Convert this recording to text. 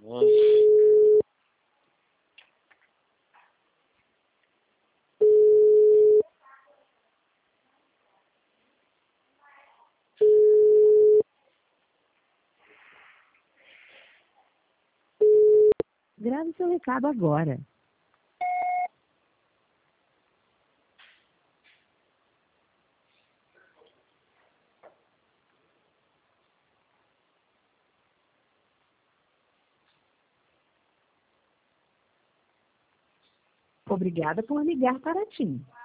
Grave seu recado agora. Obrigada por ligar para TIM.